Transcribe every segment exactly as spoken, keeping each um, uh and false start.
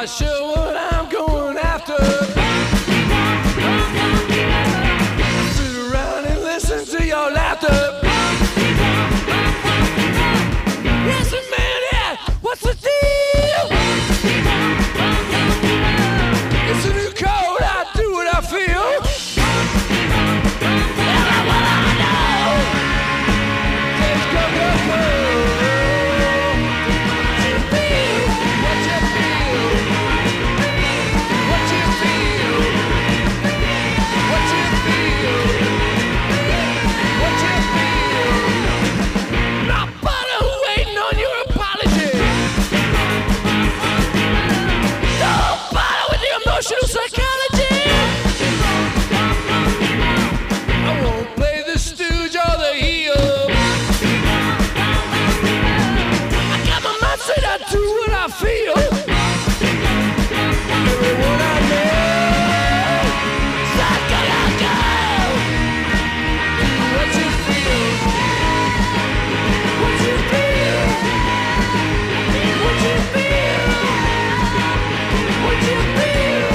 not sure what I'm going after. Sit around and listen to your laughter. Listen, man, yeah, what's the deal? It's a new code, I do what I feel. Emotional psychology. I won't play the stooge or the heel. I got my mind straight, I do what I feel. Everyone I know, psychology. Do what you feel. What you feel. What you feel. What you feel.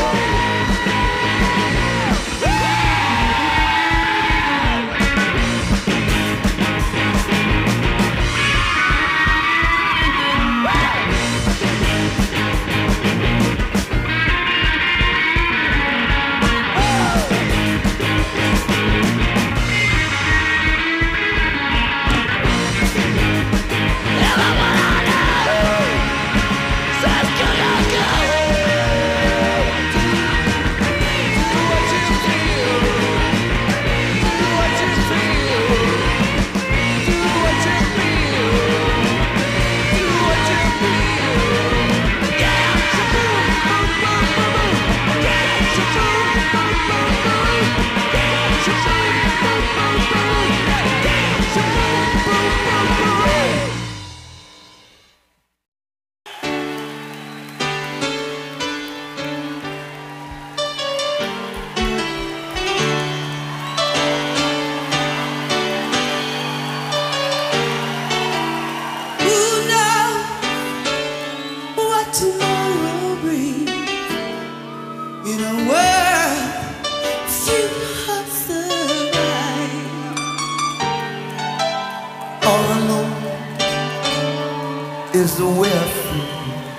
Is the way I feel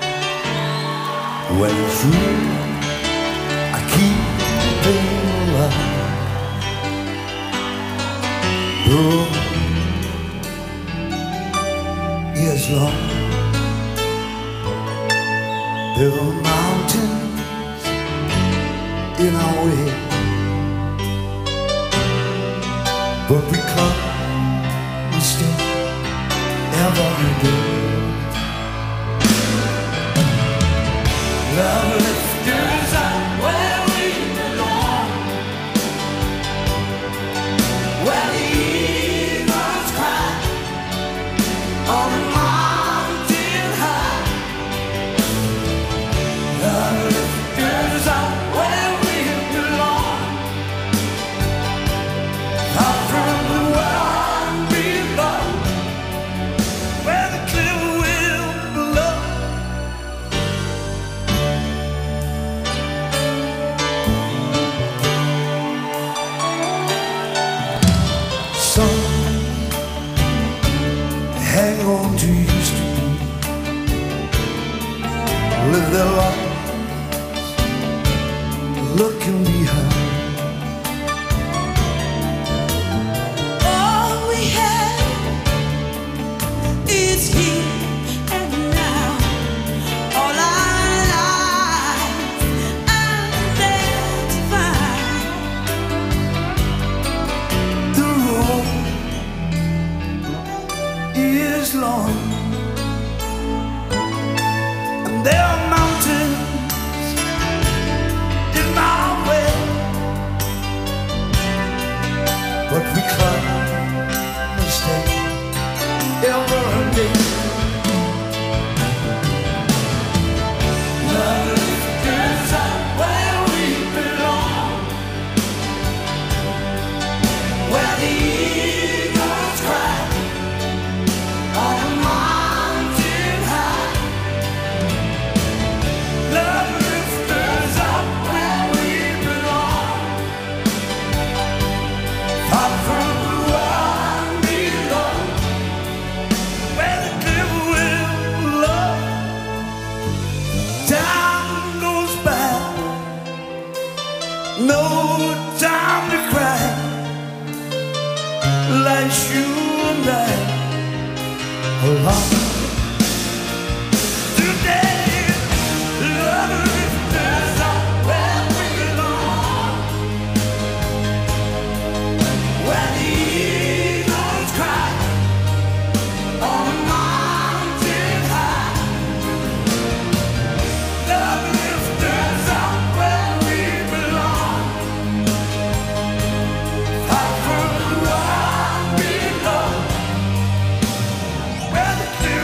when it's real. I keep being alive. The road is long. There are mountains in our way, but we come and stay every day. Love lifters up where we belong, where the eagles cry on a mountain high. Love lifters up where we belong, far from the world below, where the clear will blow. Hang on to used to be, live their lives looking behind. All we have is here and now, all our lives identified. The road is long, and there are mountains in our way, but we climb and stay every day. Love lifters up where we belong, where the eagles cry on a mountain high. belong. Today, love lifters are where we belong. Where the eagles cry on a mountain high. Love lifters are where we belong. Fight for what we know. Where the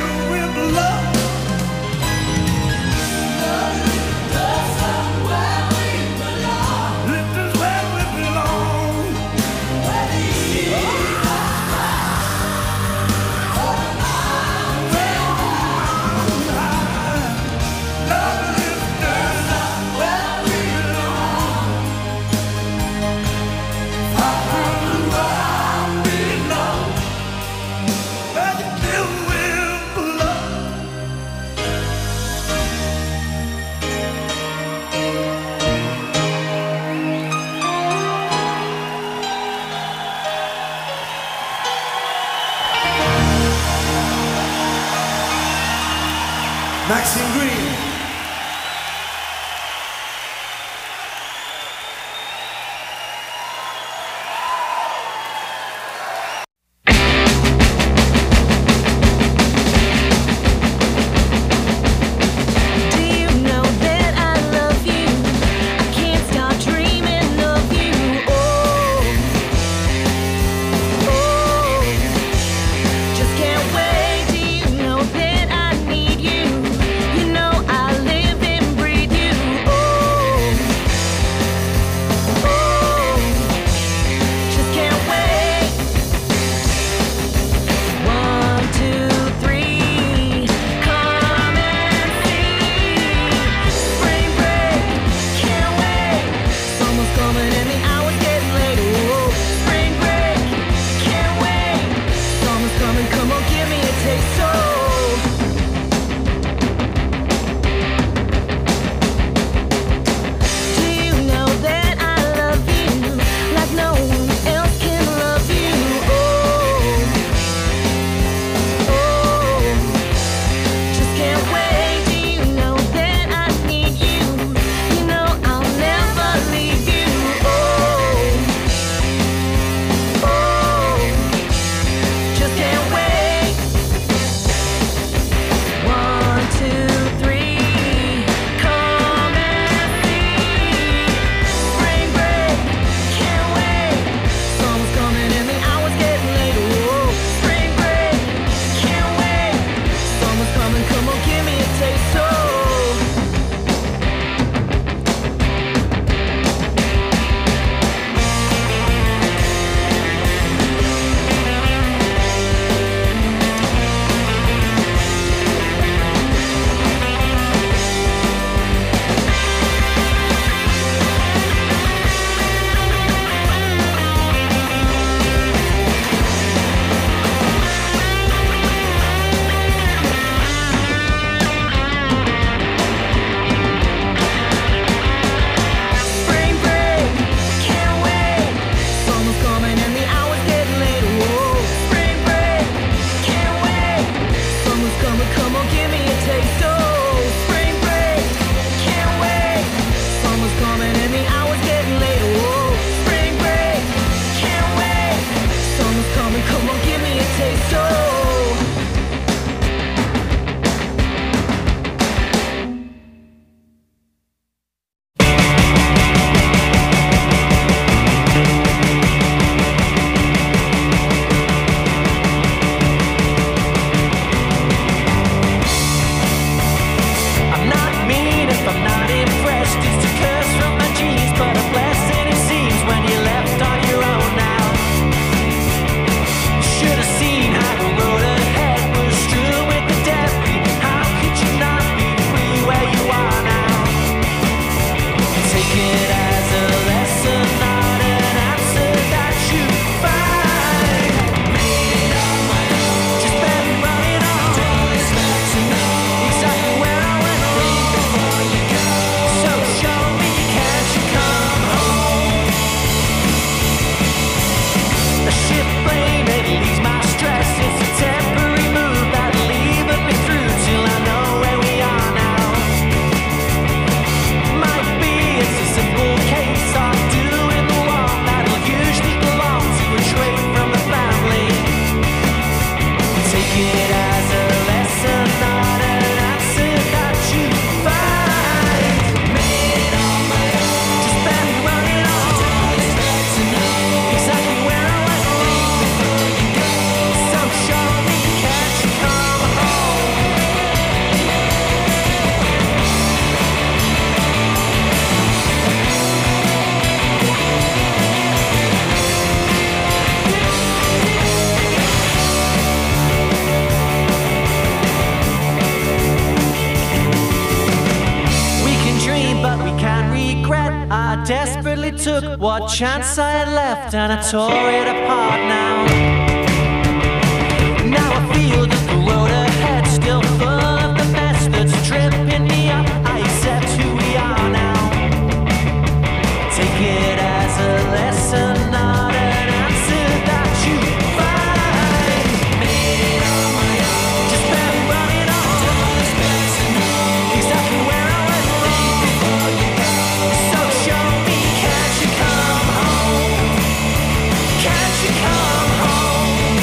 I desperately took what chance I had left, and I tore it apart now. Now I feel that the road ahead still full of the best that's tripping me up. I accept who we are now. Take it as a lesson, not an answer that you find. Made it on my own. Just been running on. Exactly where I went wrong. So show me, can't you come home? Can't you come home?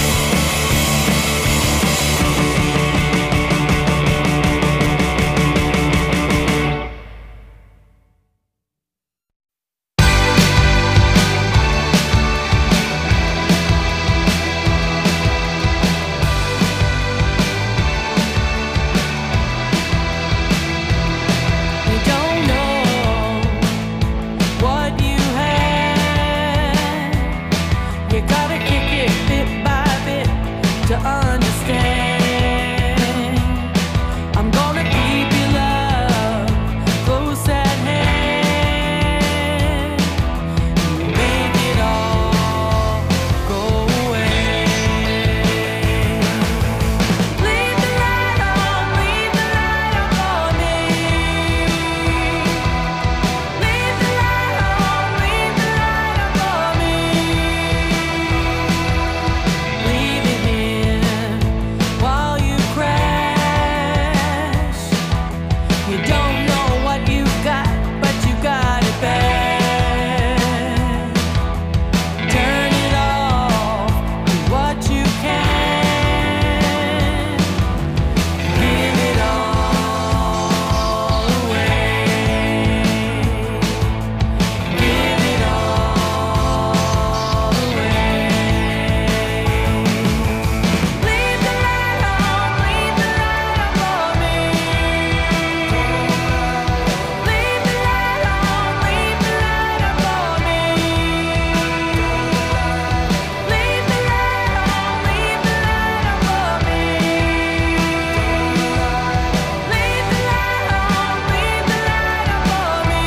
You don't know what you had. You gotta kick it bit by bit to understand. I'm gonna keep your love close at hand. Make it all go away. Leave the light on, leave the light on for me. Leave the light on, leave the light on for me. Leave it here while you crash. You don't know what you've got, but you got it bad. Turn it off, do what you can. Give it all away. Give it all away. Leave the light on, leave the light on for me. Leave the light on, leave the light on for me. Leave the light on, leave the light on for me. Leave the light on, leave the light on for me.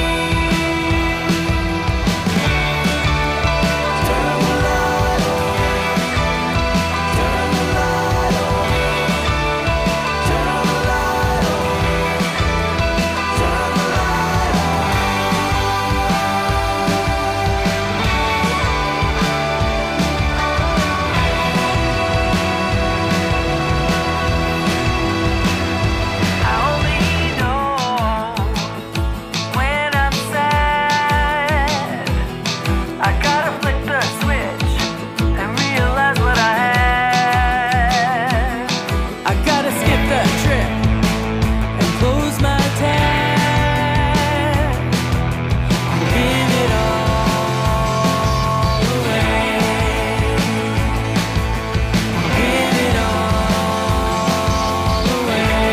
I only know when I'm sad. I gotta flick the switch and realize what I had. I gotta skip the trip and close my tab. Give it all away. Give it all away.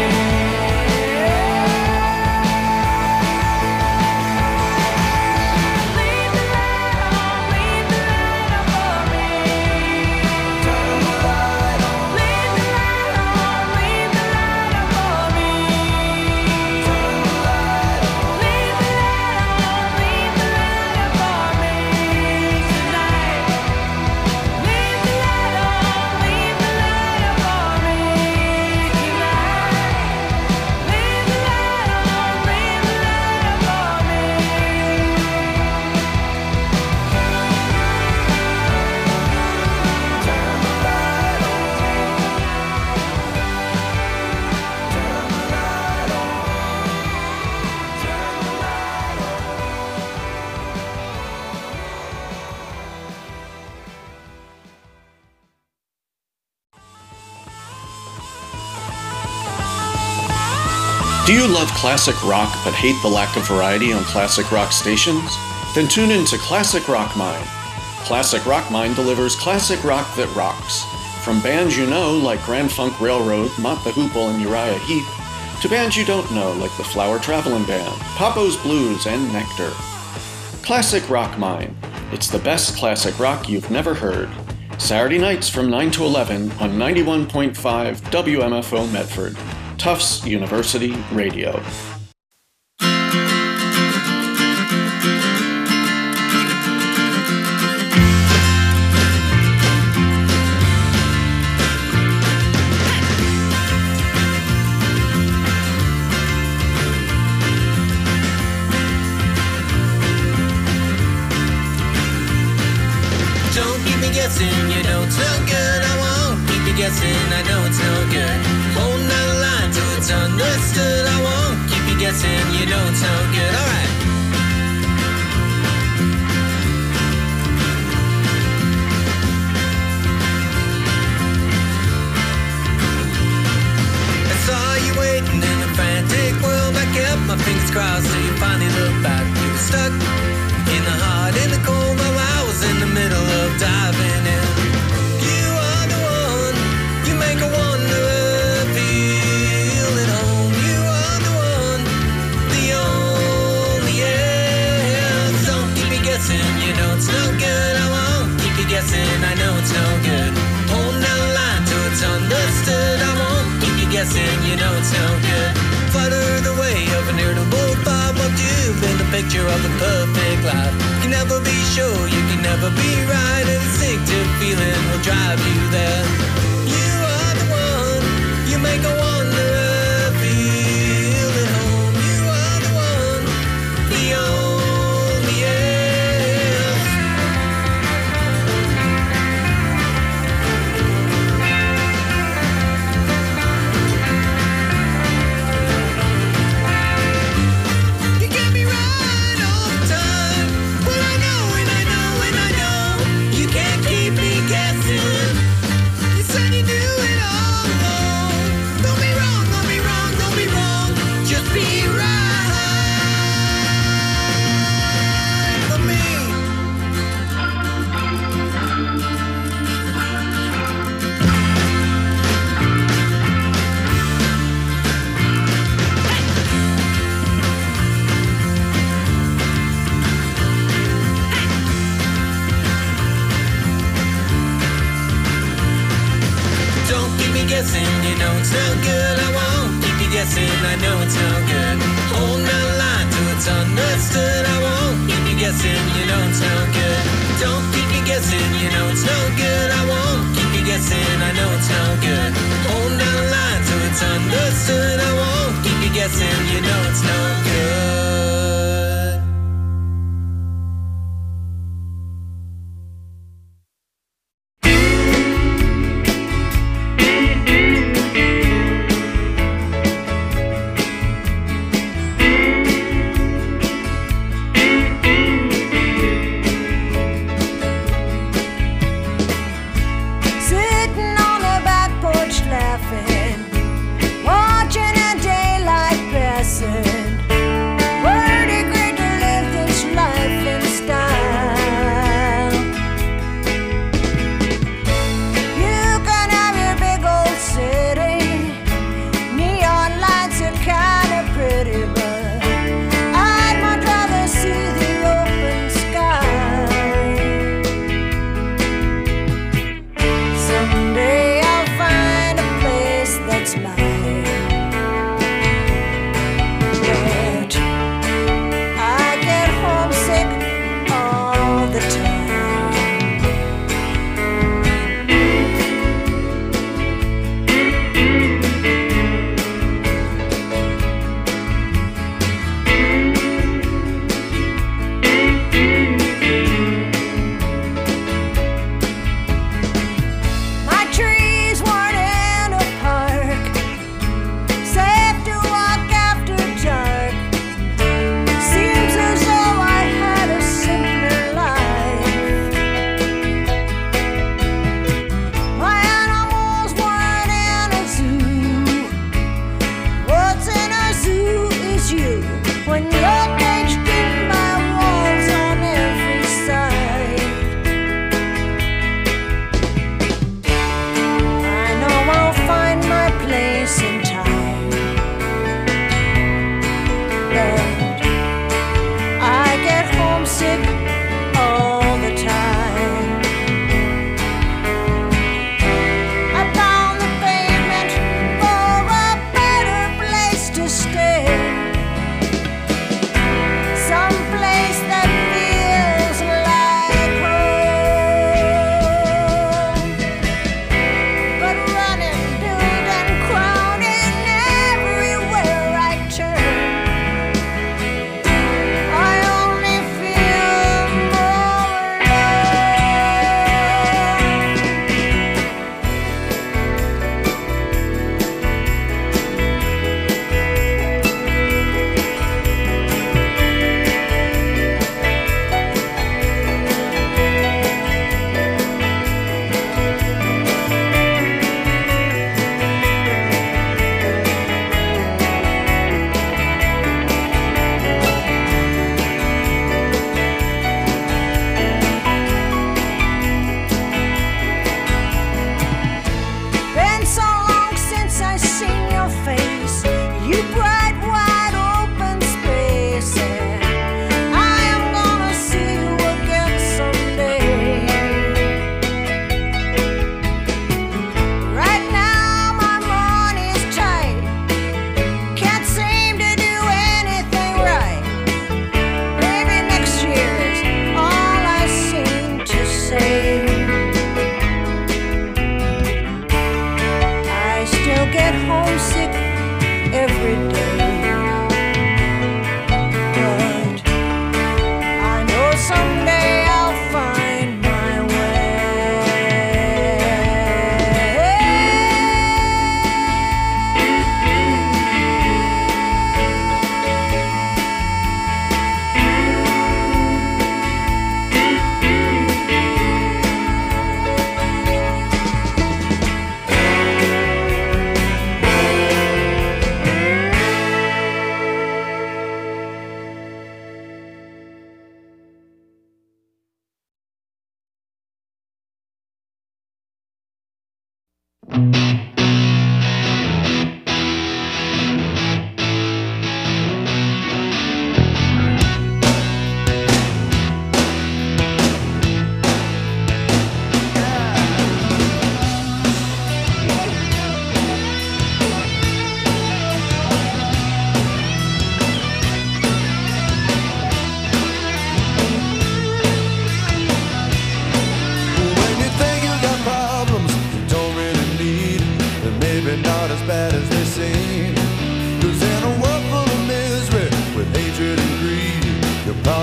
Leave the light on, leave the light on for me. Turn the light on. Leave the light on, leave the light on for me. Turn the light on. Leave the light on, leave the light on for me tonight. Leave the light on, leave the light on for me tonight. Leave the light on, leave the light on for me. Do you love classic rock but hate the lack of variety on classic rock stations? Then tune in to Classic Rock Mine. Classic Rock Mine delivers classic rock that rocks. From bands you know like Grand Funk Railroad, Mott the Hoople, and Uriah Heep, to bands you don't know like the Flower Traveling Band, Papo's Blues, and Nectar. Classic Rock Mine. It's the best classic rock you've never heard. Saturday nights from nine to eleven on ninety-one point five W M F O Medford. Tufts University Radio. it's no good. I won't keep you guessing, I know it's no good. Holding on the line till it's understood. I won't keep you guessing, you know it's no good. Alright. I saw you waiting in a frantic world. I kept my fingers crossed till you finally looked back. You were stuck in the hot, in the cold, while I was in the middle of diving in. You are the one, you make a wanderer feel at home. You are the one, the only, yeah. Don't keep me guessing, you know it's no good. I won't keep you guessing, I know it's no good. Holding down the line till it's understood. I won't keep you guessing, you know it's no good. Flutter the way of an irritable thought. What you've been the picture of the perfect life. You can never be sure, you can never be right. An instinctive feeling will drive you there. You are the one, you make a wanderer feel at home. You are the one, the only, yeah. You get me right all the time. Well, I know and I know and I know you can't keep me guessing. You said you knew it all along. Don't be wrong, don't be wrong, don't be wrong. Just be right for me. Don't keep me guessing, you know it's no good. I won't keep you guessing, I know it's no good. Holding on the line till it's understood. I won't keep you guessing, you know it's no good. Don't keep me guessing, you know it's no good. I won't keep you guessing, I know it's no good. Holding on the line till it's understood. I won't keep you guessing, you know it's no good. Sitting on the back porch laughing, watching a daylight passing. Pretty great to live this life in style. You can have your big old city, neon lights are kinda pretty, but I'd much rather see the open sky. Someday I'll find a place that's mine, but I get homesick all the time. My trees weren't in a park, safe to walk after dark. Seems as though I had a simpler life. My animals weren't in a zoo. What's in a zoo is you when you're caged in by walls on every side. I know I'll find my place in time, but I get homesick all the time. I pound the pavement for a better place to stay, some place that feels like home. But running, building, crowding everywhere I turn.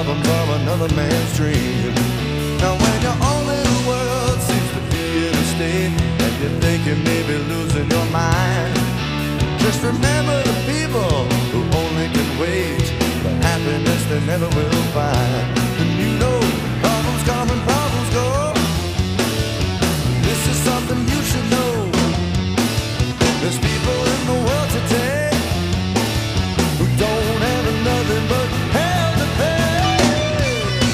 problems of another man's dream. Now when your own little world seems to be in a state and you think you may be losing your mind, just remember the people who only can wait for happiness they never will find. And you know, problems come and problems go. This is something you should know. There's people in the world today who don't have nothing but hell to pay.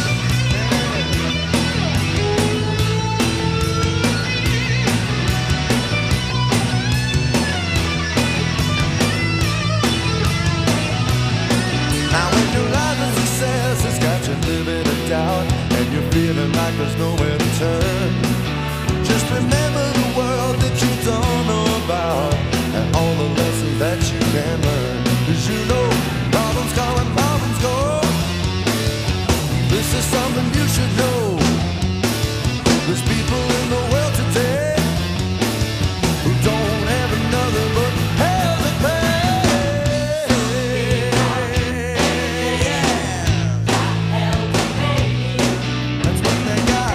Now when your life is success has got you living in doubt and you're feeling like there's nowhere to turn, just remember the world that you don't know about and all the lessons that you can learn. Cause you know, problems come and problems go. This is something you should know. There's people in the world today who don't have another but hell to pay. That's what they got.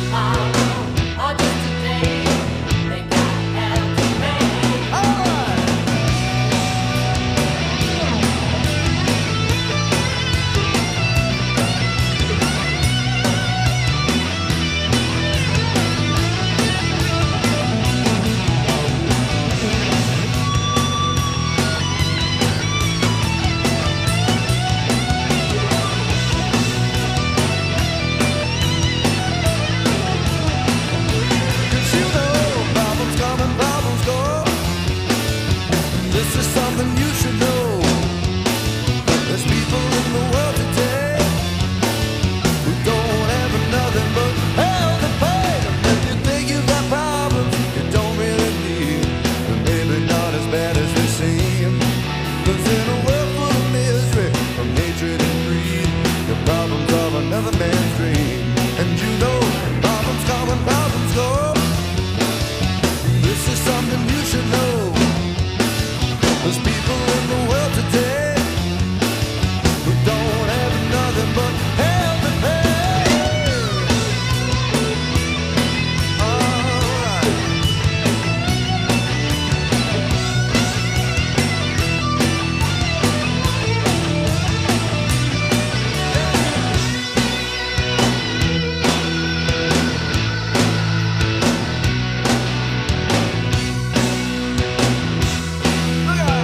Cause you know, problems come and problems go. This is something you should know. There's people in the world today who don't have nothing but hell to pay. If you think you've got problems you don't really need, then maybe not as bad as they seem. Cause in a world full of misery, from hatred and greed, the problems of another man's dream. And you know, problems come and problems go. This is something you should know. There's people in the world today who don't have nothing but hell to pay. Alright. Look out.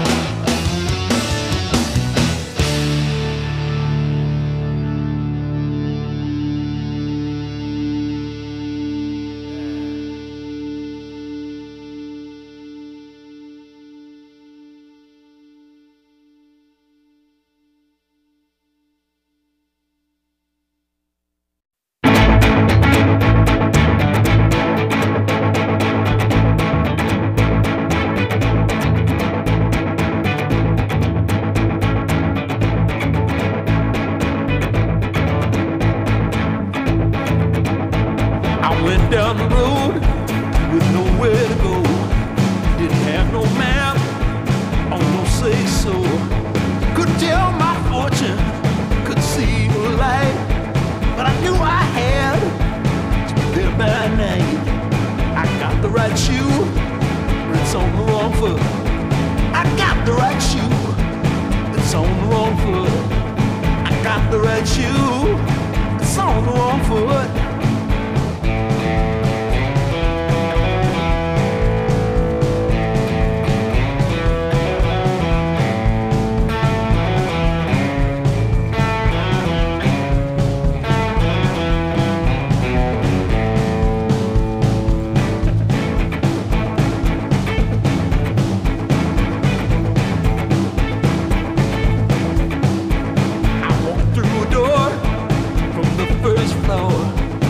I went down the road with nowhere to go. Didn't have no map, or no say so. Couldn't tell my fortune, could see the light, but I knew I had to be there by night. I got the right shoe, but it's on the wrong foot. I got the right shoe, it's on the wrong foot. I got the right shoe, it's on the wrong foot. I walked through a door from the first floor.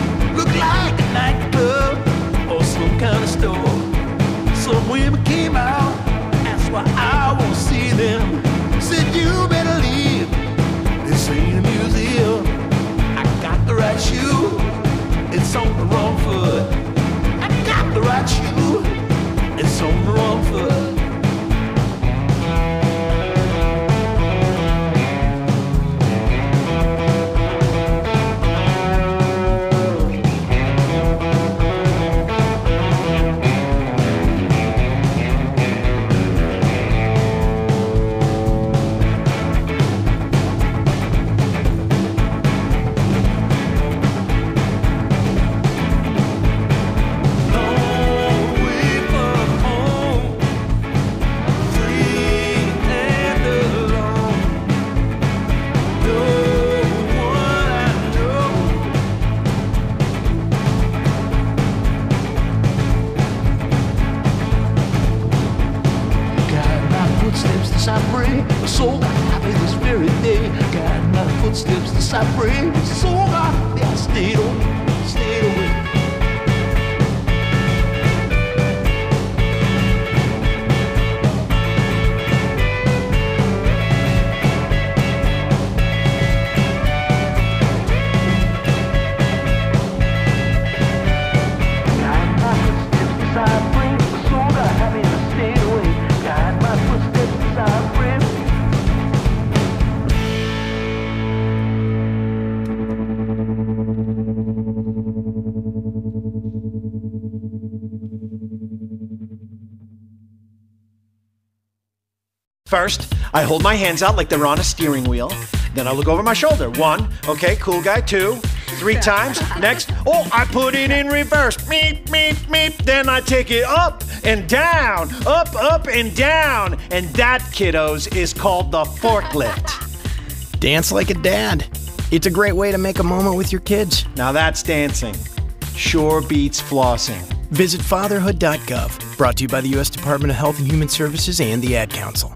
footsteps to separate. So I, I stayed away, stayed away. First, I hold my hands out like they're on a steering wheel. Then I look over my shoulder. One, okay, cool guy. Two, three times. Next, oh, I put it in reverse. Meep, meep, meep. Then I take it up and down, up, up, and down. And that, kiddos, is called the forklift. Dance like a dad. It's a great way to make a moment with your kids. Now that's dancing. Sure beats flossing. Visit fatherhood dot gov. Brought to you by the U S Department of Health and Human Services and the Ad Council.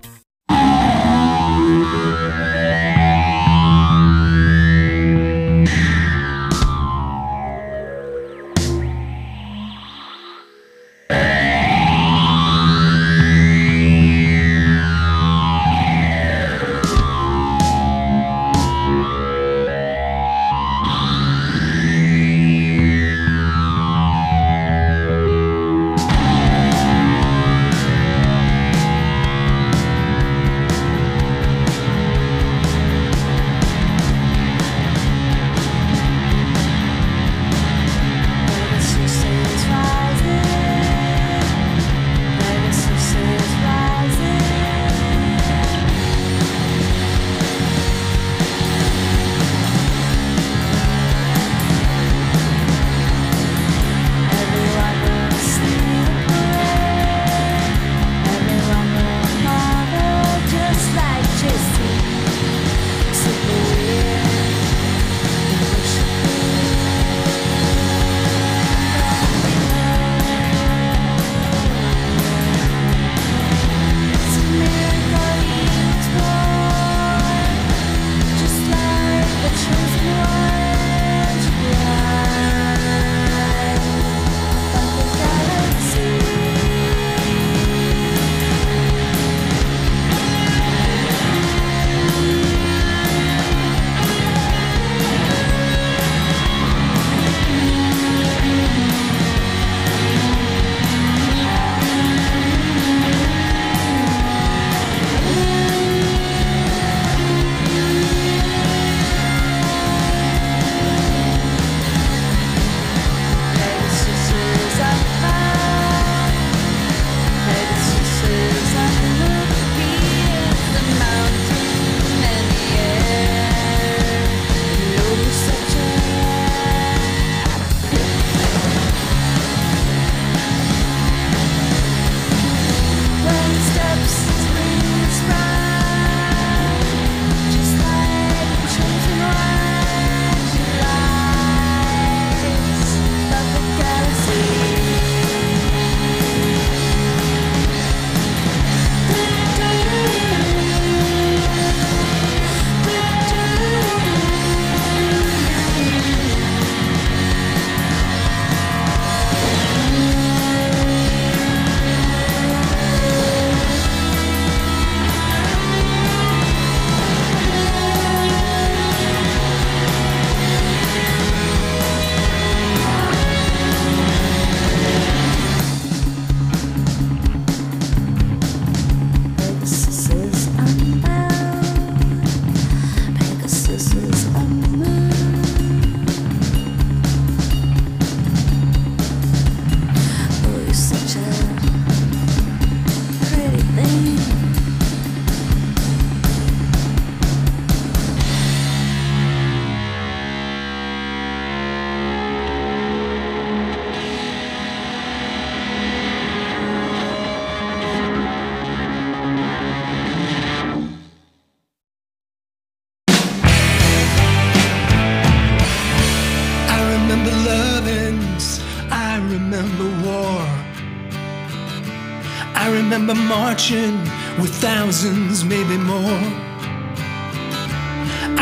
remember marching with thousands, maybe more. I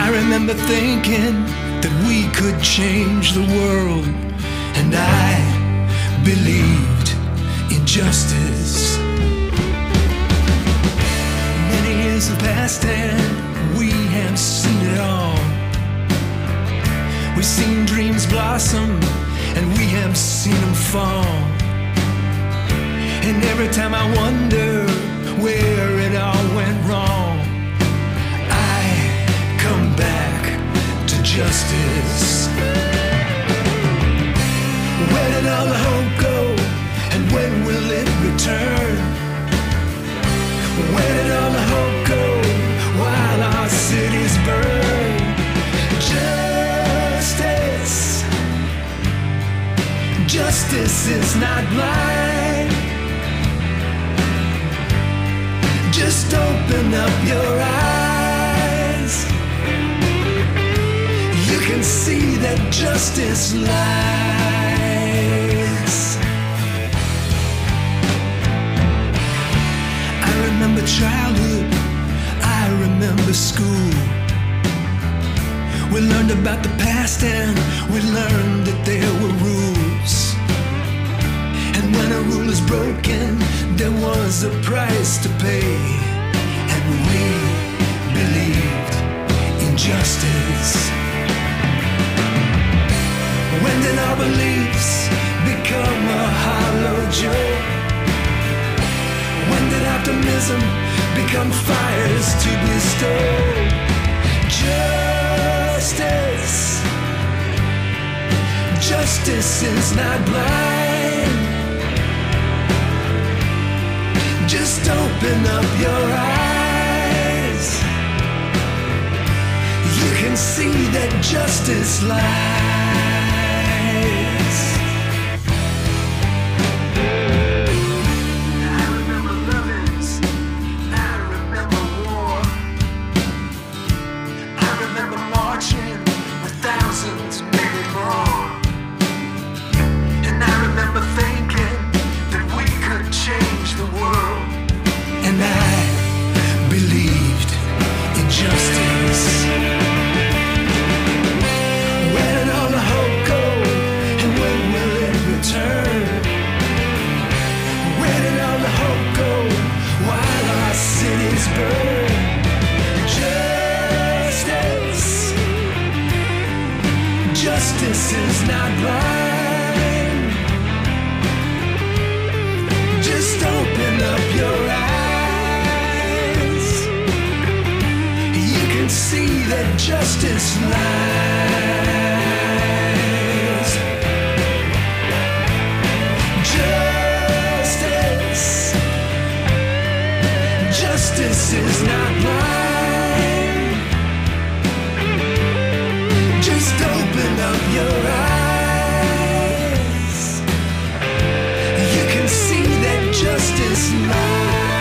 I remember thinking that we could change the world, and I believed in justice. Many years have passed and we have seen it all. We've seen dreams blossom and we have seen them fall. And every time I wonder where it all went wrong, I come back to justice. Where did all the hope go, and when will it return? Where did all the hope go while our cities burn? Justice, justice is not blind. Just open up your eyes. You can see that justice lies. I remember childhood, I remember school. We learned about the past and we learned that there were rules. And when a rule is broken, there was a price to pay. And we believed in justice. When did our beliefs become a hollow joke? When did optimism become fires to bestow? Justice, justice is not blind. Just open up your eyes. You can see that justice lies. I remember lovings, I remember war. I remember marching with thousands, maybe more. And I remember thinking that we could change the world. And I believed in justice. Where did all the hope go, and when will it return? Where did all the hope go while our cities burn? Justice, justice is not blind. Just open up your eyes. You can see that justice lies. Justice, justice is not blind. Just open up your eyes. You can see that justice lies.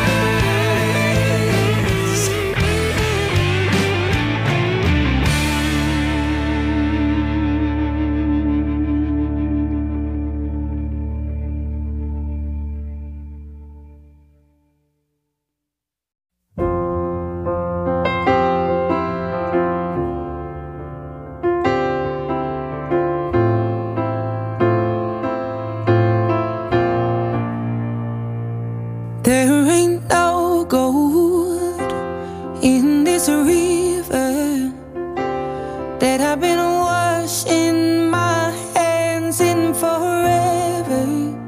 There ain't no gold in this river that I've been washing my hands in forever.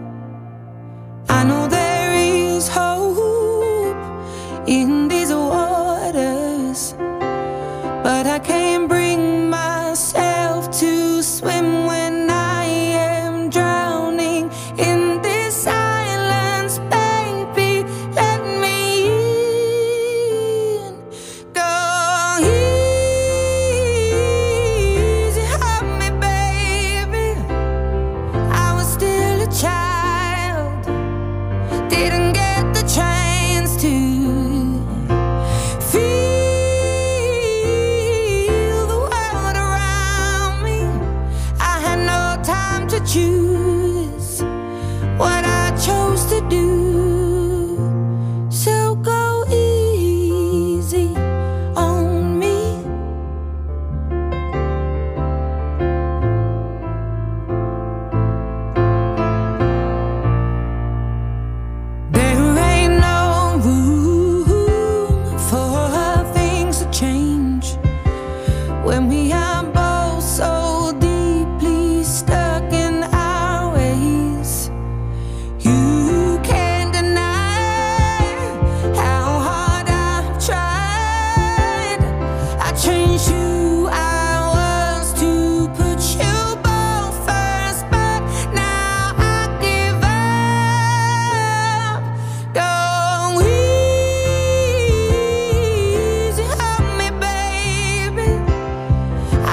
I know there is hope in these waters, but I can't bring myself to swim when I am drowning in this silence. Baby, let me in. Go easy on me, baby. I was still a child, didn't get the chance to feel when we are both so deeply stuck in our ways. You can't deny how hard I've tried. I changed who I was to put you both first, but now I give up. Go easy on me, baby. I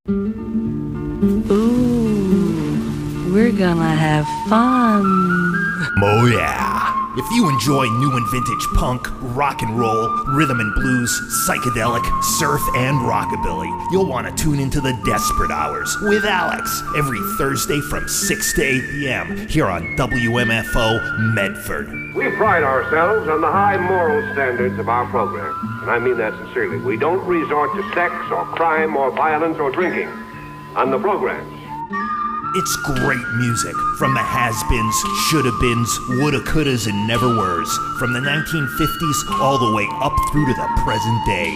Ooh, we're gonna have fun. Oh yeah. If you enjoy new and vintage punk, rock and roll, rhythm and blues, psychedelic, surf, and rockabilly, you'll want to tune into the Desperate Hours with Alex every Thursday from six to eight p.m. here on W M F O Medford. We pride ourselves on the high moral standards of our program, and I mean that sincerely. We don't resort to sex or crime or violence or drinking on the programs. It's great music from the has-beens, shoulda-beens, woulda, couldas, and never-weres, from the nineteen fifties all the way up through to the present day.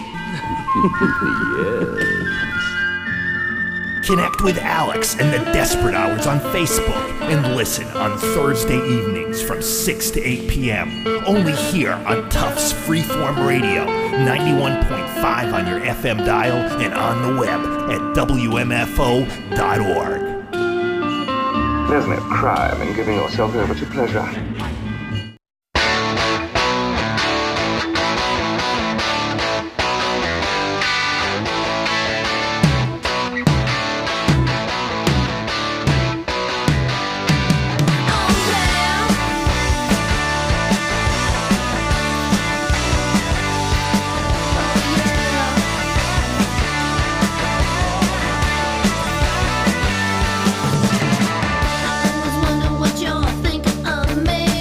Yes. Connect with Alex and the Desperate Hours on Facebook and listen on Thursday evenings from six to eight p.m. only here on Tufts Freeform Radio, ninety-one point five on your F M dial and on the web at W M F O dot org. There's no crime in giving yourself over to pleasure. What y'all think of me?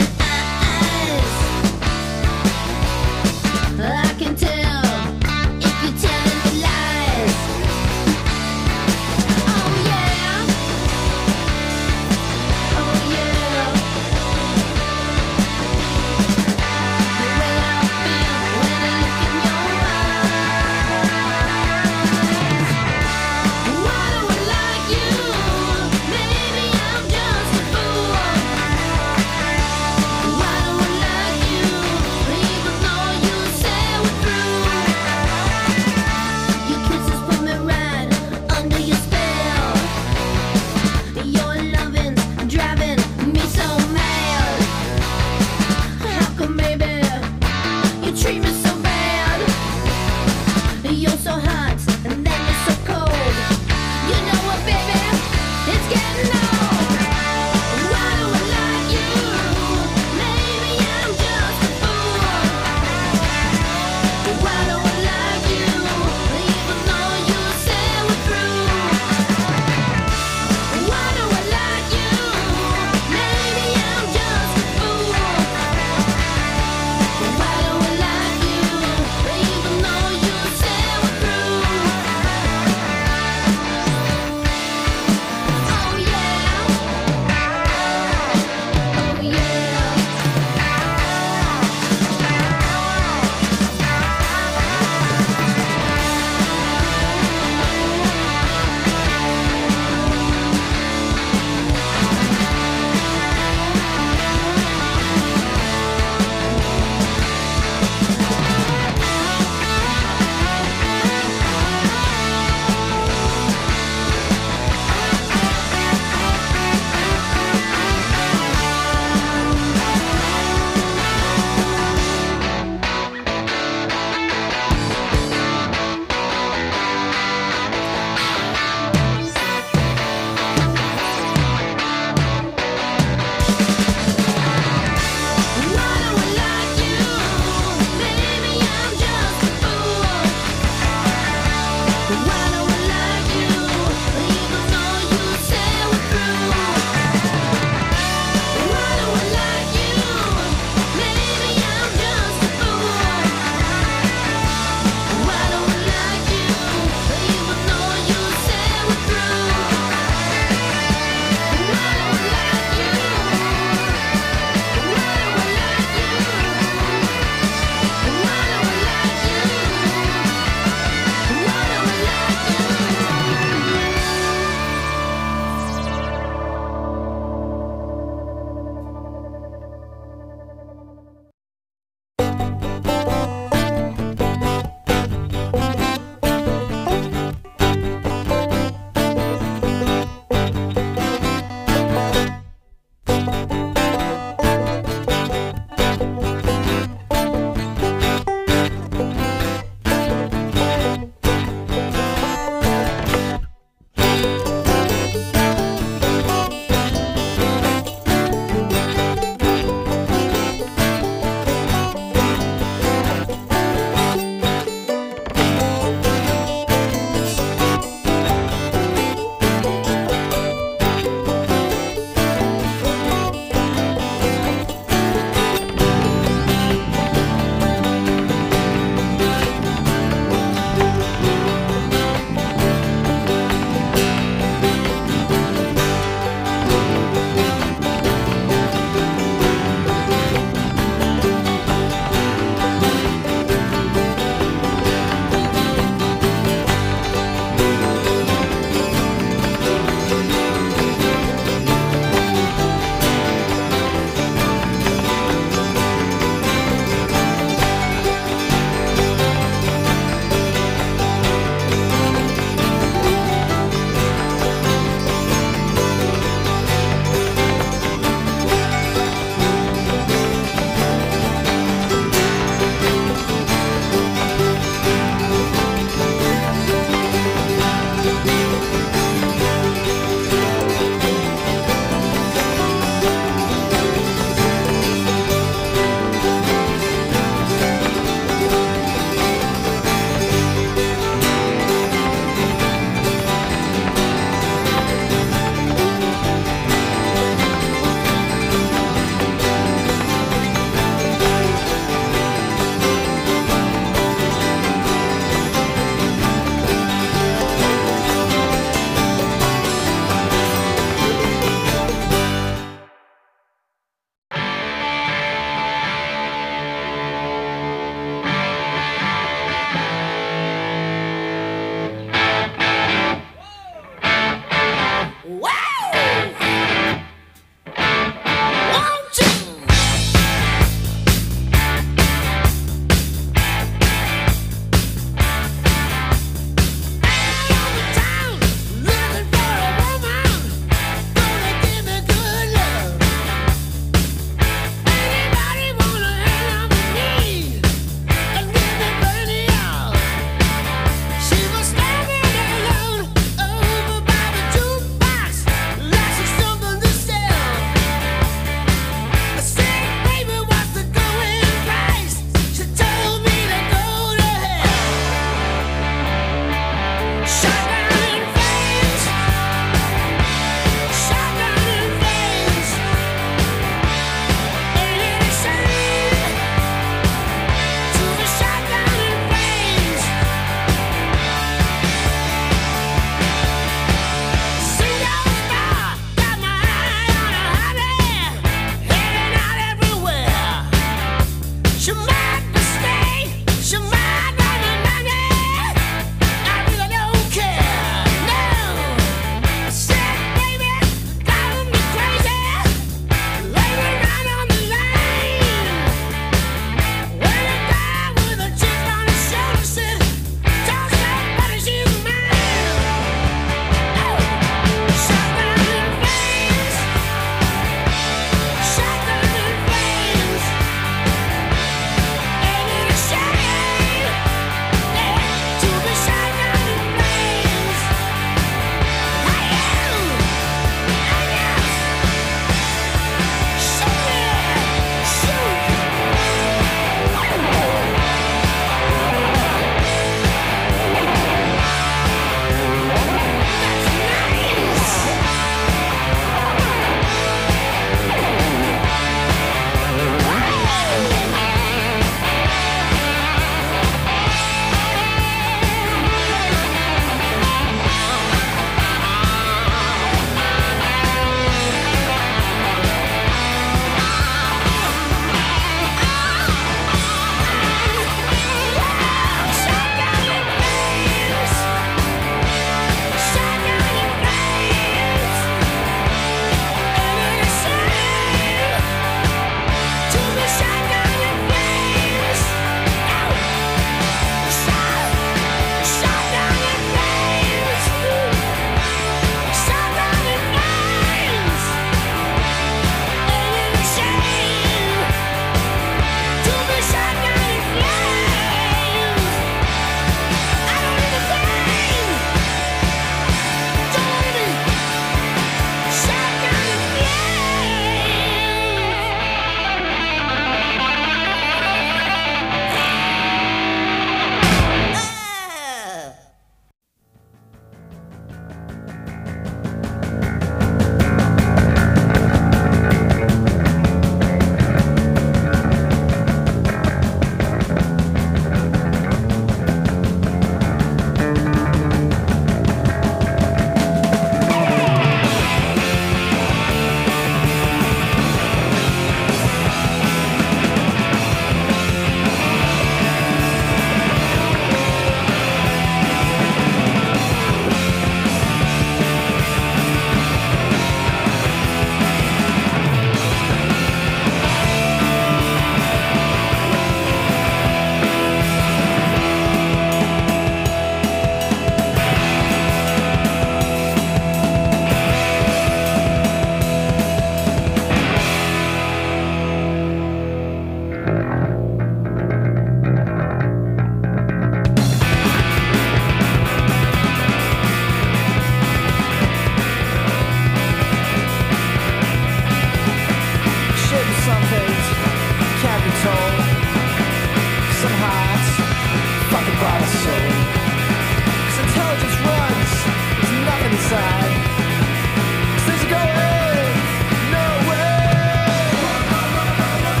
by the soul. 'Cause intelligence runs, there's nothing inside. 'Cause things are going nowhere. Run, run, run, run,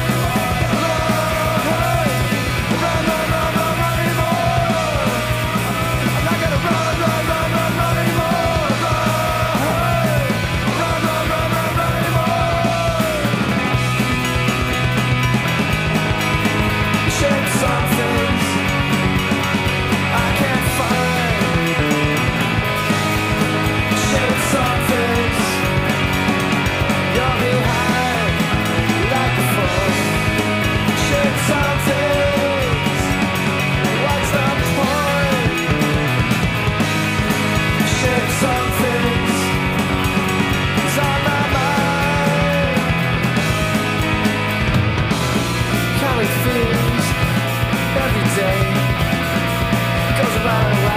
run, run, run, run anymore. I'm not gonna run, run, run, run, run anymore. Run, run, run, run, run, run anymore. Shape some things I can't find. Shape some things you're behind like before. Shape some things. What's the point? Shape some things. It's on my mind. Counting feelings every day goes around and